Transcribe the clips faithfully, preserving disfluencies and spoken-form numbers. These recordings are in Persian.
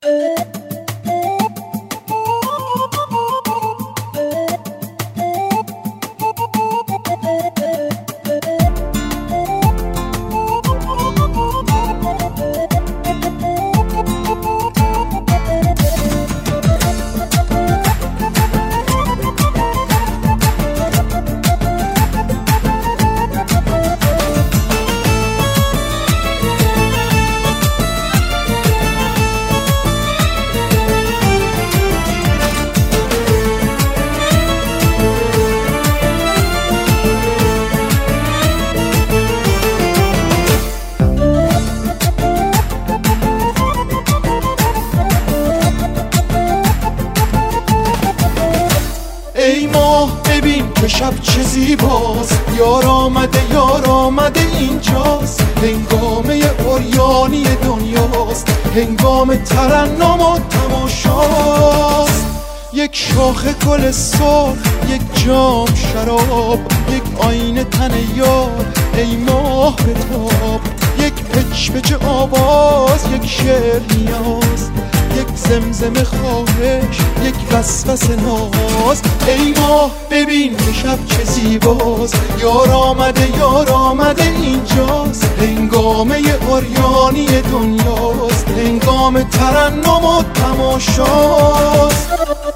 ای ماه ببین که شب چه زیباست، یار آمده یار آمده اینجاست. هنگامه عریانی دنیاست، هنگام ترنم و تماشاست. یک شاخه گل سرخ، یک جام شراب، یک آینه تن یار، ای ماه بتاب. یک پچ پچ آواز، یک شعر نیاز، یک زمزمه خواهش، یک وسوسه ناز. ای ماه ببین که شب چه زیباست، یار آمده یار آمده اینجاست. هنگامه عریانی دنیاست، هنگام ترنم و تماشاست.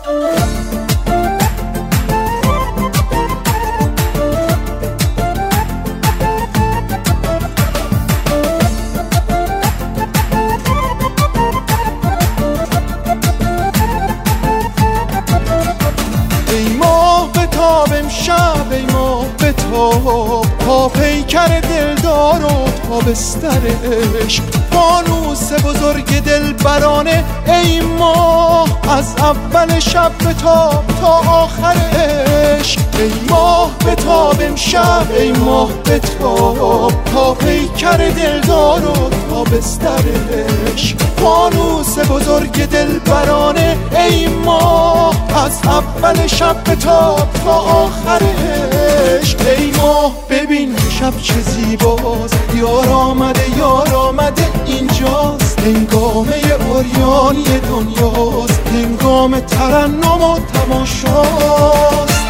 امشب ای ماه بتاب، تا پیکر دلدار و تا بستر عشق. فانوس بزرگ دلبرانه ای ماه، از اول شب بتاب تا آخر عشق. ای ماه بتاب امشب ای ماه بتاب، تا پیکر دلدار و تا بستر عشق. فانوس بزرگ دلبرانه ای ماه، از اول شب بتاب تا آخر عشق. ای ماه ببین شب چه زیباست، یار آمده یار آمده اینجاست. هنگامه عریانی دنیاست، هنگام ترنم و تماشاست.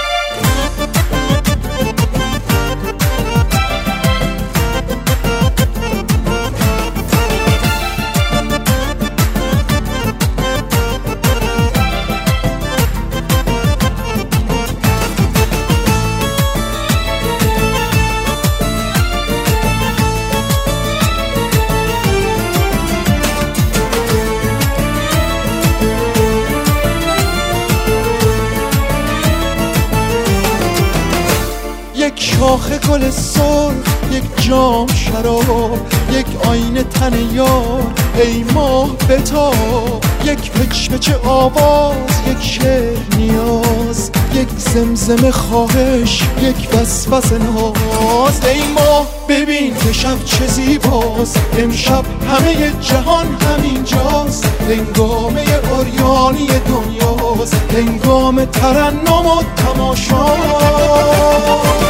یک شاخه گل سرخ، یک جام شراب، یک آینه تن یار، ای ماه بتاب. یک پچ پچ آواز، یک شعر نیاز، یک زمزمه خواهش، یک وسوسه ناز. ای ماه ببین که شب چه زیباست، امشب همه جهان همینجاست. هنگامه عریانی دنیاست، هنگام ترنم و تماشاست.